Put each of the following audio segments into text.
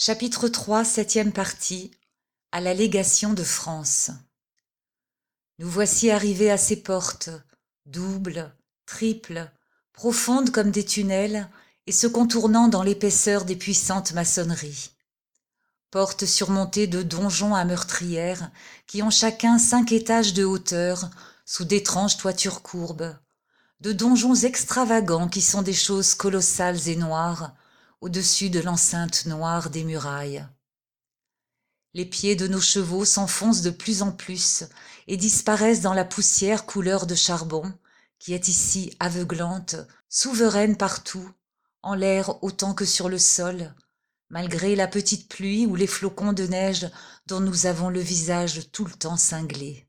Chapitre 3, septième partie. À la légation de France. Nous voici arrivés à ces portes, doubles, triples, profondes comme des tunnels, et se contournant dans l'épaisseur des puissantes maçonneries. Portes surmontées de donjons à meurtrières, qui ont chacun 5 étages de hauteur, sous d'étranges toitures courbes, de donjons extravagants qui sont des choses colossales et noires, au-dessus de l'enceinte noire des murailles. Les pieds de nos chevaux s'enfoncent de plus en plus et disparaissent dans la poussière couleur de charbon, qui est ici aveuglante, souveraine partout, en l'air autant que sur le sol, malgré la petite pluie ou les flocons de neige dont nous avons le visage tout le temps cinglé.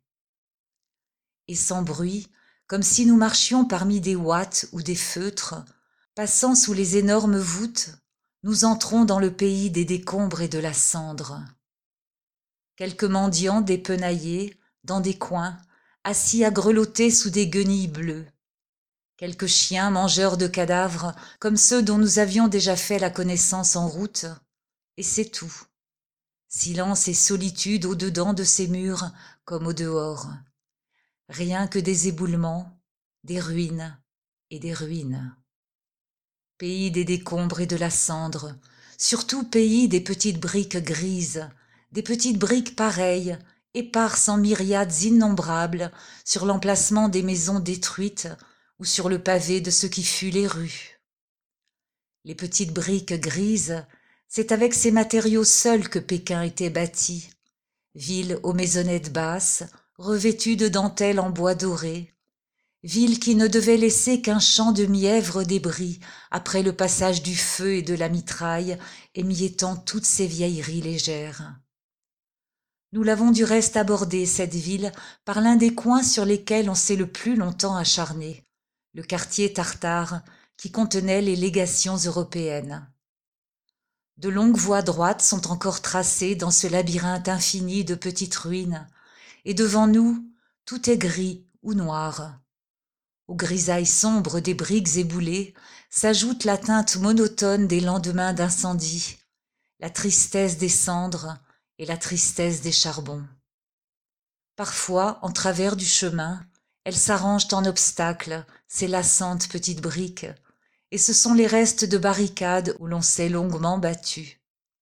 Et sans bruit, comme si nous marchions parmi des ouates ou des feutres, passant sous les énormes voûtes, nous entrons dans le pays des décombres et de la cendre. Quelques mendiants dépenaillés, dans des coins, assis à grelotter sous des guenilles bleues. Quelques chiens mangeurs de cadavres, comme ceux dont nous avions déjà fait la connaissance en route, et c'est tout. Silence et solitude au-dedans de ces murs, comme au dehors. Rien que des éboulements, des ruines et des ruines. Pays des décombres et de la cendre, surtout pays des petites briques grises, des petites briques pareilles, éparses en myriades innombrables, sur l'emplacement des maisons détruites ou sur le pavé de ce qui fut les rues. Les petites briques grises, c'est avec ces matériaux seuls que Pékin était bâti, ville aux maisonnettes basses, revêtues de dentelles en bois doré, ville qui ne devait laisser qu'un champ de mièvre débris après le passage du feu et de la mitraille, émiettant toutes ces vieilleries légères. Nous l'avons du reste abordée, cette ville, par l'un des coins sur lesquels on s'est le plus longtemps acharné, le quartier tartare, qui contenait les légations européennes. De longues voies droites sont encore tracées dans ce labyrinthe infini de petites ruines, et devant nous, tout est gris ou noir. Aux grisailles sombres des briques éboulées s'ajoute la teinte monotone des lendemains d'incendie, la tristesse des cendres et la tristesse des charbons. Parfois, en travers du chemin, elles s'arrangent en obstacles, ces lassantes petites briques, et ce sont les restes de barricades où l'on s'est longuement battu.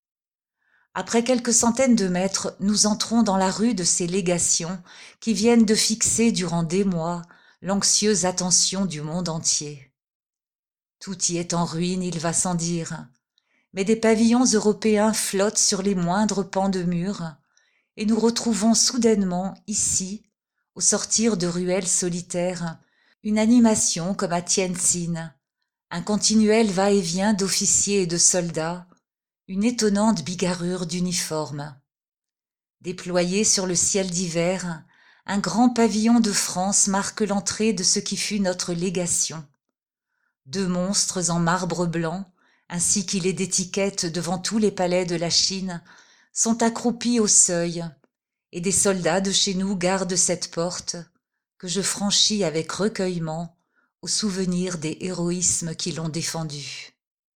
Après quelques centaines de mètres, nous entrons dans la rue de ces légations qui viennent de fixer durant des mois l'anxieuse attention du monde entier. Tout y est en ruine, il va sans dire, mais des pavillons européens flottent sur les moindres pans de murs, et nous retrouvons soudainement, ici, au sortir de ruelles solitaires, une animation comme à Tientsin, un continuel va-et-vient d'officiers et de soldats, une étonnante bigarrure d'uniformes. Déployé sur le ciel d'hiver, un grand pavillon de France marque l'entrée de ce qui fut notre légation. 2 monstres en marbre blanc, ainsi qu'il est d'étiquette devant tous les palais de la Chine, sont accroupis au seuil, et des soldats de chez nous gardent cette porte, que je franchis avec recueillement, au souvenir des héroïsmes qui l'ont défendue.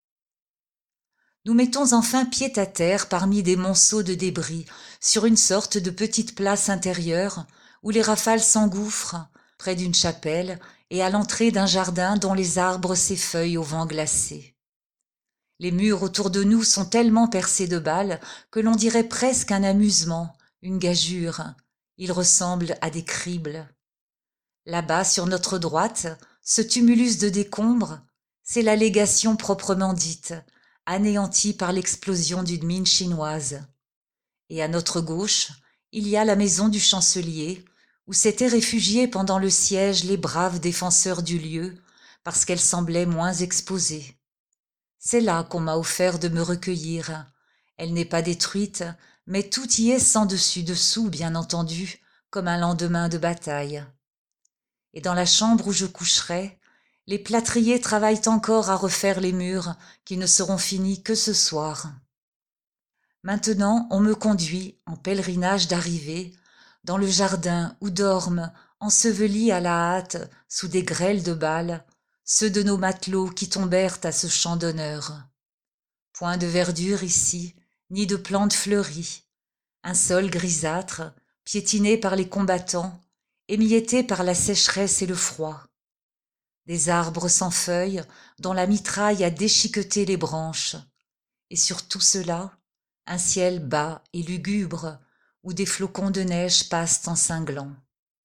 Nous mettons enfin pied à terre parmi des monceaux de débris, sur une sorte de petite place intérieure, où les rafales s'engouffrent, près d'une chapelle, et à l'entrée d'un jardin dont les arbres s'effeuillent au vent glacé. Les murs autour de nous sont tellement percés de balles que l'on dirait presque un amusement, une gageure. Ils ressemblent à des cribles. Là-bas, sur notre droite, ce tumulus de décombres, c'est la légation proprement dite, anéantie par l'explosion d'une mine chinoise. Et à notre gauche, il y a la maison du chancelier, où s'étaient réfugiés pendant le siège les braves défenseurs du lieu, parce qu'elle semblait moins exposée. C'est là qu'on m'a offert de me recueillir. Elle n'est pas détruite, mais tout y est sans dessus-dessous, bien entendu, comme un lendemain de bataille. Et dans la chambre où je coucherai, les plâtriers travaillent encore à refaire les murs, qui ne seront finis que ce soir. Maintenant, on me conduit, en pèlerinage d'arrivée, dans le jardin où dorment, ensevelis à la hâte, sous des grêles de balles, ceux de nos matelots qui tombèrent à ce champ d'honneur. Point de verdure ici, ni de plantes fleuries, un sol grisâtre, piétiné par les combattants, émietté par la sécheresse et le froid. Des arbres sans feuilles, dont la mitraille a déchiqueté les branches, et sur tout cela, un ciel bas et lugubre, où des flocons de neige passent en cinglant.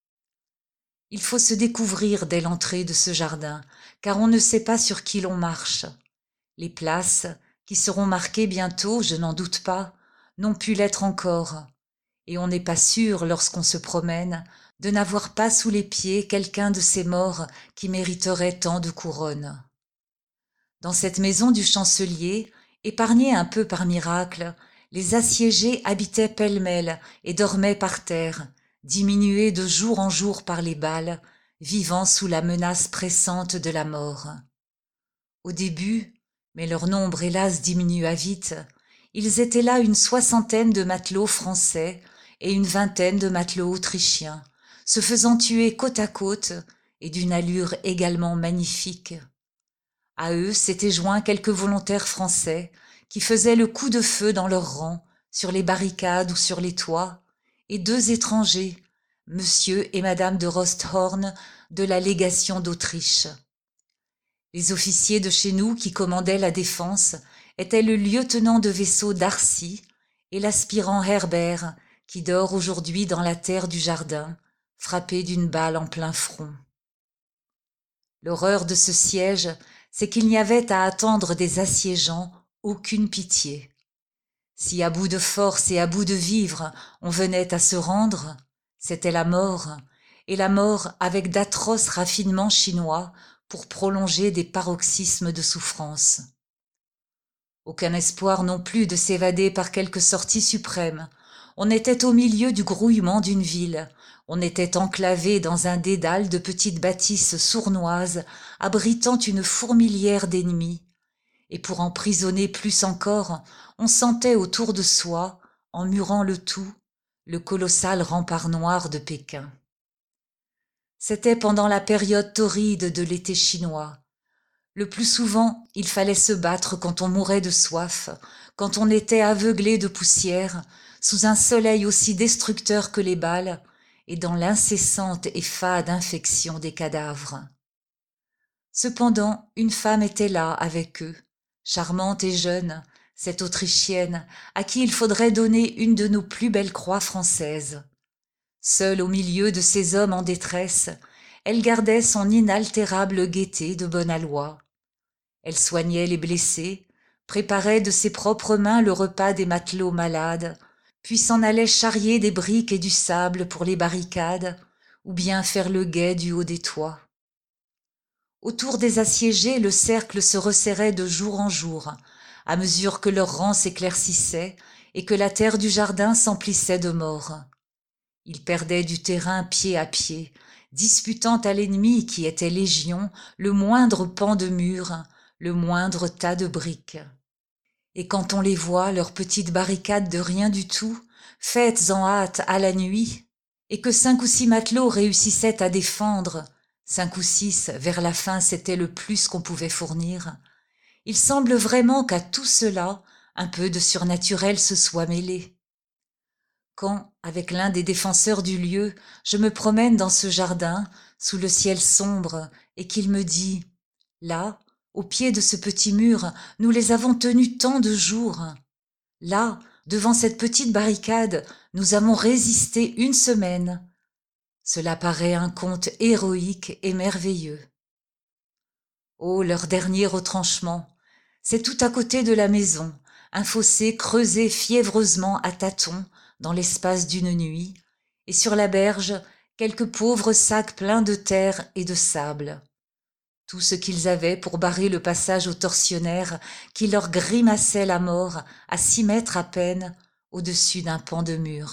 Il faut se découvrir dès l'entrée de ce jardin, car on ne sait pas sur qui l'on marche. Les places, qui seront marquées bientôt, je n'en doute pas, n'ont pu l'être encore, et on n'est pas sûr, lorsqu'on se promène, de n'avoir pas sous les pieds quelqu'un de ces morts qui mériterait tant de couronnes. Dans cette maison du chancelier, épargnée un peu par miracle, les assiégés habitaient pêle-mêle et dormaient par terre, diminués de jour en jour par les balles, vivant sous la menace pressante de la mort. Au début, mais leur nombre hélas diminua vite, ils étaient là une soixantaine de matelots français et une vingtaine de matelots autrichiens, se faisant tuer côte à côte et d'une allure également magnifique. À eux s'étaient joints quelques volontaires français qui faisaient le coup de feu dans leurs rangs, sur les barricades ou sur les toits, et deux étrangers, monsieur et madame de Rosthorn, de la légation d'Autriche. Les officiers de chez nous qui commandaient la défense étaient le lieutenant de vaisseau d'Arcy et l'aspirant Herbert, qui dort aujourd'hui dans la terre du jardin, frappé d'une balle en plein front. L'horreur de ce siège, c'est qu'il n'y avait à attendre des assiégeants aucune pitié. Si à bout de force et à bout de vivre on venait à se rendre, c'était la mort, et la mort avec d'atroces raffinements chinois pour prolonger des paroxysmes de souffrance. Aucun espoir non plus de s'évader par quelque sortie suprême. On était au milieu du grouillement d'une ville. On était enclavé dans un dédale de petites bâtisses sournoises, abritant une fourmilière d'ennemis. Et pour emprisonner plus encore, on sentait autour de soi, en murant le tout, le colossal rempart noir de Pékin. C'était pendant la période torride de l'été chinois. Le plus souvent, il fallait se battre quand on mourait de soif, quand on était aveuglé de poussière, sous un soleil aussi destructeur que les balles, et dans l'incessante et fade infection des cadavres. Cependant, une femme était là avec eux, charmante et jeune, cette Autrichienne, à qui il faudrait donner une de nos plus belles croix françaises. Seule au milieu de ces hommes en détresse, elle gardait son inaltérable gaieté de bonne aloi. Elle soignait les blessés, préparait de ses propres mains le repas des matelots malades, puis s'en allait charrier des briques et du sable pour les barricades, ou bien faire le guet du haut des toits. Autour des assiégés, le cercle se resserrait de jour en jour, à mesure que leurs rangs s'éclaircissaient et que la terre du jardin s'emplissait de morts. Ils perdaient du terrain pied à pied, disputant à l'ennemi qui était légion le moindre pan de mur, le moindre tas de briques. Et quand on les voit, leurs petites barricades de rien du tout, faites en hâte à la nuit, et que 5 ou 6 matelots réussissaient à défendre, 5 ou 6, vers la fin c'était le plus qu'on pouvait fournir, il semble vraiment qu'à tout cela, un peu de surnaturel se soit mêlé. Quand, avec l'un des défenseurs du lieu, je me promène dans ce jardin, sous le ciel sombre, et qu'il me dit « Là, au pied de ce petit mur, nous les avons tenus tant de jours. Là, devant cette petite barricade, nous avons résisté 1 semaine. » Cela paraît un conte héroïque et merveilleux. Oh, leur dernier retranchement, c'est tout à côté de la maison, un fossé creusé fiévreusement à tâtons dans l'espace d'une nuit, et sur la berge, quelques pauvres sacs pleins de terre et de sable. Tout ce qu'ils avaient pour barrer le passage aux tortionnaires qui leur grimaçaient la mort à 6 mètres à peine au-dessus d'un pan de mur.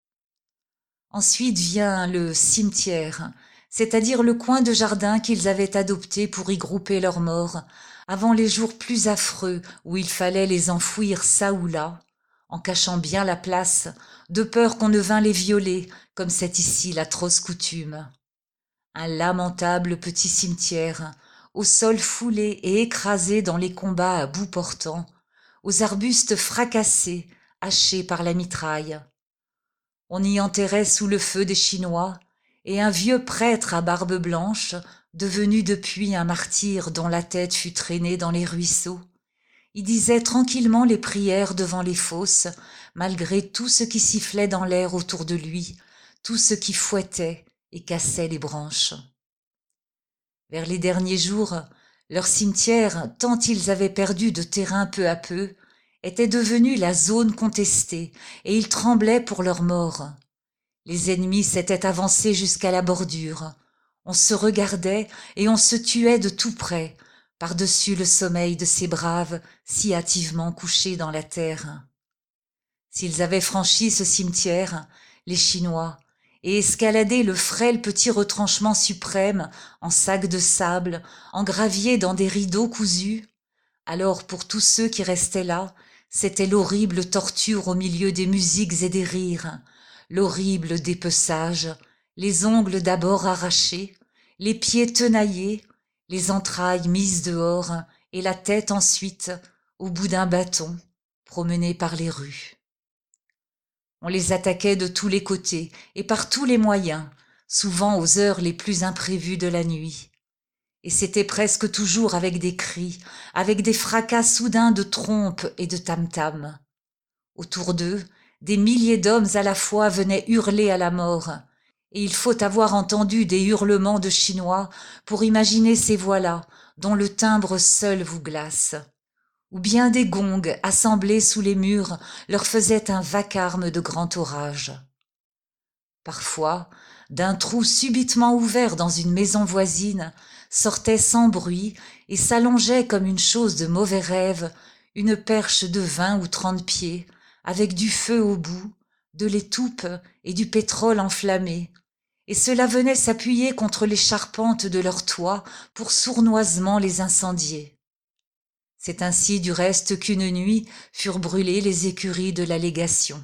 Ensuite vient le cimetière, c'est-à-dire le coin de jardin qu'ils avaient adopté pour y grouper leurs morts, avant les jours plus affreux où il fallait les enfouir çà ou là, en cachant bien la place, de peur qu'on ne vînt les violer, comme c'est ici l'atroce coutume. Un lamentable petit cimetière, au sol foulé et écrasé dans les combats à bout portant, aux arbustes fracassés, hachés par la mitraille. On y enterrait sous le feu des Chinois, et un vieux prêtre à barbe blanche, devenu depuis un martyr dont la tête fut traînée dans les ruisseaux, y disait tranquillement les prières devant les fosses, malgré tout ce qui sifflait dans l'air autour de lui, tout ce qui fouettait et cassait les branches. Vers les derniers jours, leur cimetière, tant ils avaient perdu de terrain peu à peu, était devenu la zone contestée, et ils tremblaient pour leur mort. Les ennemis s'étaient avancés jusqu'à la bordure. On se regardait et on se tuait de tout près, par-dessus le sommeil de ces braves si hâtivement couchés dans la terre. S'ils avaient franchi ce cimetière, les Chinois, et escaladé le frêle petit retranchement suprême en sacs de sable, engraviés dans des rideaux cousus, alors pour tous ceux qui restaient là, c'était l'horrible torture au milieu des musiques et des rires, l'horrible dépeçage, les ongles d'abord arrachés, les pieds tenaillés, les entrailles mises dehors et la tête ensuite, au bout d'un bâton, promenée par les rues. On les attaquait de tous les côtés et par tous les moyens, souvent aux heures les plus imprévues de la nuit. Et c'était presque toujours avec des cris, avec des fracas soudains de trompes et de tam-tams. Autour d'eux, des milliers d'hommes à la fois venaient hurler à la mort, et il faut avoir entendu des hurlements de Chinois pour imaginer ces voix-là, dont le timbre seul vous glace. Ou bien des gongs assemblés sous les murs leur faisaient un vacarme de grand orage. Parfois, d'un trou subitement ouvert dans une maison voisine, sortait sans bruit et s'allongeait comme une chose de mauvais rêve une perche de 20 ou 30 pieds, avec du feu au bout, de l'étoupe et du pétrole enflammé, et cela venait s'appuyer contre les charpentes de leur toit pour sournoisement les incendier. C'est ainsi du reste qu'une nuit furent brûlées les écuries de la légation.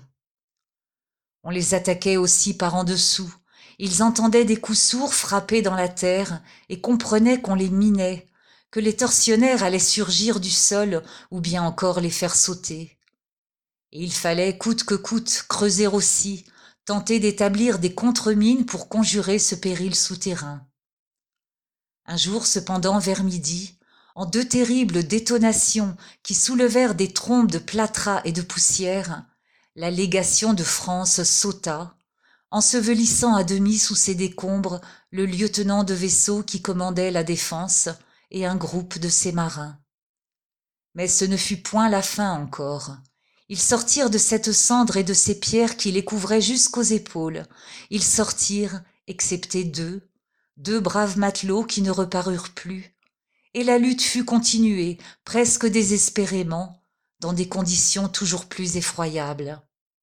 On les attaquait aussi par en dessous. Ils entendaient des coups sourds frapper dans la terre et comprenaient qu'on les minait, que les tortionnaires allaient surgir du sol ou bien encore les faire sauter. Et il fallait coûte que coûte creuser aussi, tenter d'établir des contre-mines pour conjurer ce péril souterrain. Un jour cependant vers midi, en 2 terribles détonations qui soulevèrent des trombes de plâtras et de poussière, la légation de France sauta, ensevelissant à demi sous ses décombres le lieutenant de vaisseau qui commandait la défense et un groupe de ses marins. Mais ce ne fut point la fin encore. Ils sortirent de cette cendre et de ces pierres qui les couvraient jusqu'aux épaules. Ils sortirent, excepté 2 braves matelots qui ne reparurent plus, et la lutte fut continuée, presque désespérément, dans des conditions toujours plus effroyables.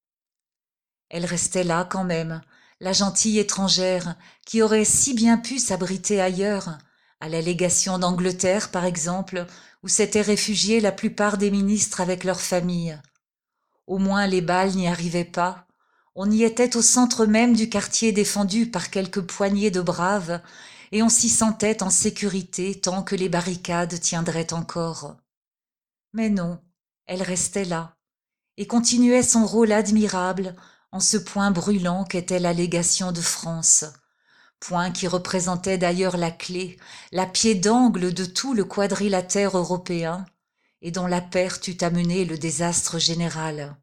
Elle restait là quand même, la gentille étrangère, qui aurait si bien pu s'abriter ailleurs, à la légation d'Angleterre par exemple, où s'étaient réfugiés la plupart des ministres avec leurs familles. Au moins les balles n'y arrivaient pas. On y était au centre même du quartier défendu par quelques poignées de braves, et on s'y sentait en sécurité tant que les barricades tiendraient encore. Mais non, elle restait là, et continuait son rôle admirable en ce point brûlant qu'était la légation de France, point qui représentait d'ailleurs la clé, la pied d'angle de tout le quadrilatère européen, et dont la perte eût amené le désastre général.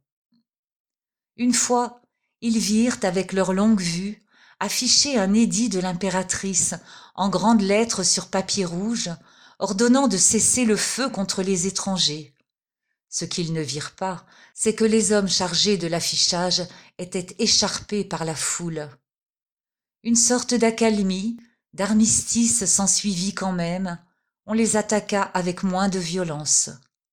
Une fois, ils virent avec leur longue vue afficher un édit de l'impératrice en grandes lettres sur papier rouge, ordonnant de cesser le feu contre les étrangers. Ce qu'ils ne virent pas, c'est que les hommes chargés de l'affichage étaient écharpés par la foule. Une sorte d'accalmie, d'armistice s'ensuivit quand même, on les attaqua avec moins de violence.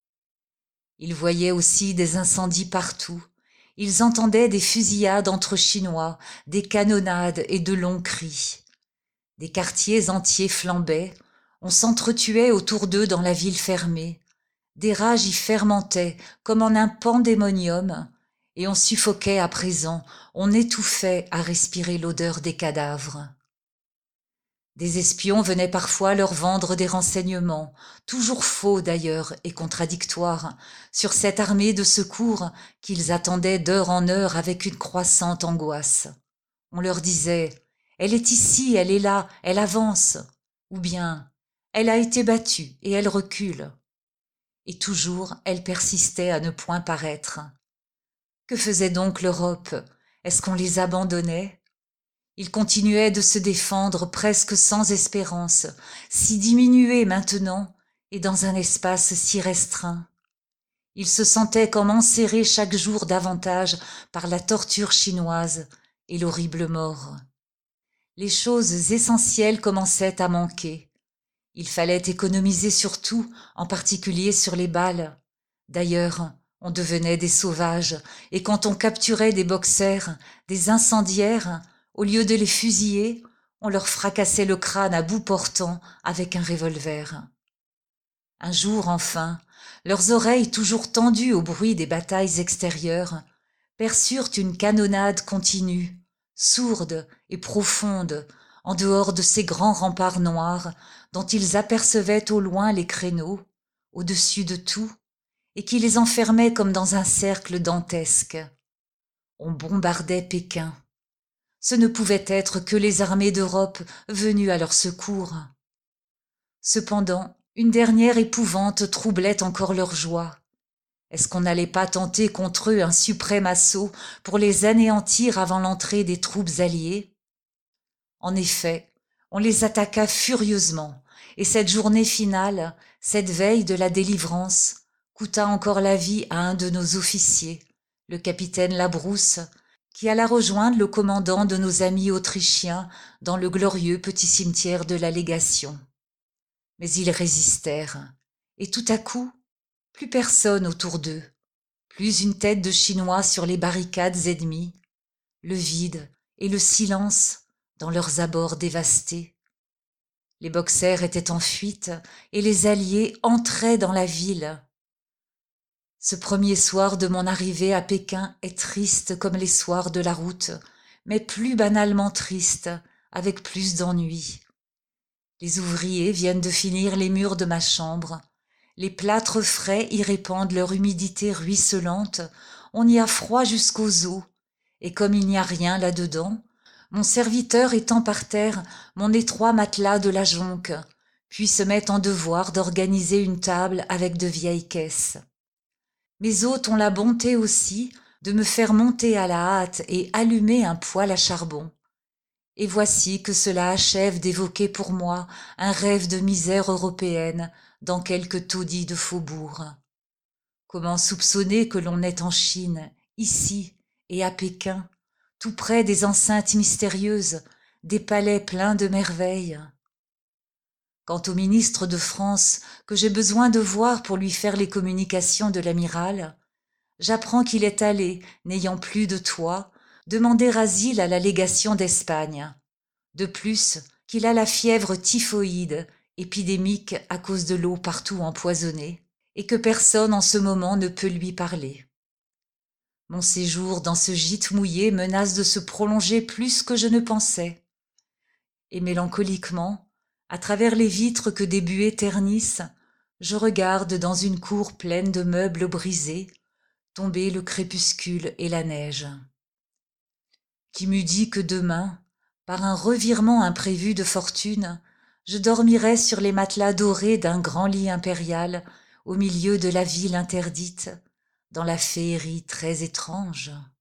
Ils voyaient aussi des incendies partout, ils entendaient des fusillades entre Chinois, des canonnades et de longs cris. Des quartiers entiers flambaient, on s'entretuait autour d'eux dans la ville fermée. Des rages y fermentaient comme en un pandémonium, et on suffoquait à présent, on étouffait à respirer l'odeur des cadavres. Des espions venaient parfois leur vendre des renseignements, toujours faux d'ailleurs et contradictoires, sur cette armée de secours qu'ils attendaient d'heure en heure avec une croissante angoisse. On leur disait « Elle est ici, elle est là, elle avance » ou bien « Elle a été battue et elle recule ». Et toujours elle persistait à ne point paraître. Que faisait donc l'Europe? Est-ce qu'on les abandonnait? Ils continuaient de se défendre presque sans espérance, si diminués maintenant et dans un espace si restreint. Ils se sentaient comme enserrés chaque jour davantage par la torture chinoise et l'horrible mort. Les choses essentielles commençaient à manquer. Il fallait économiser sur tout, en particulier sur les balles. D'ailleurs, on devenait des sauvages, et quand on capturait des boxers, des incendiaires, au lieu de les fusiller, on leur fracassait le crâne à bout portant avec un revolver. Un jour, enfin, leurs oreilles toujours tendues au bruit des batailles extérieures, perçurent une canonnade continue, sourde et profonde, en dehors de ces grands remparts noirs dont ils apercevaient au loin les créneaux, au-dessus de tout, et qui les enfermait comme dans un cercle dantesque. On bombardait Pékin. Ce ne pouvait être que les armées d'Europe venues à leur secours. Cependant, une dernière épouvante troublait encore leur joie. Est-ce qu'on n'allait pas tenter contre eux un suprême assaut pour les anéantir avant l'entrée des troupes alliées? En effet, on les attaqua furieusement, et cette journée finale, cette veille de la délivrance, coûta encore la vie à un de nos officiers, le capitaine Labrousse, qui alla rejoindre le commandant de nos amis autrichiens dans le glorieux petit cimetière de la Légation. Mais ils résistèrent, et tout à coup, plus personne autour d'eux, plus une tête de Chinois sur les barricades ennemies, le vide et le silence dans leurs abords dévastés. Les boxers étaient en fuite et les alliés entraient dans la ville. Ce premier soir de mon arrivée à Pékin est triste comme les soirs de la route, mais plus banalement triste, avec plus d'ennui. Les ouvriers viennent de finir les murs de ma chambre. Les plâtres frais y répandent leur humidité ruisselante, on y a froid jusqu'aux os, et comme il n'y a rien là-dedans, mon serviteur étend par terre mon étroit matelas de la jonque, puis se met en devoir d'organiser une table avec de vieilles caisses. Mes hôtes ont la bonté aussi de me faire monter à la hâte et allumer un poêle à charbon. Et voici que cela achève d'évoquer pour moi un rêve de misère européenne dans quelque taudis de faubourg. Comment soupçonner que l'on est en Chine, ici et à Pékin, tout près des enceintes mystérieuses, des palais pleins de merveilles? Quant au ministre de France que j'ai besoin de voir pour lui faire les communications de l'amiral, j'apprends qu'il est allé, n'ayant plus de toit, demander asile à la légation d'Espagne. De plus, qu'il a la fièvre typhoïde, épidémique à cause de l'eau partout empoisonnée, et que personne en ce moment ne peut lui parler. Mon séjour dans ce gîte mouillé menace de se prolonger plus que je ne pensais. Et mélancoliquement, à travers les vitres que des buées ternissent, je regarde dans une cour pleine de meubles brisés, tomber le crépuscule et la neige. Qui m'eût dit que demain, par un revirement imprévu de fortune, je dormirais sur les matelas dorés d'un grand lit impérial au milieu de la ville interdite, dans la féerie très étrange.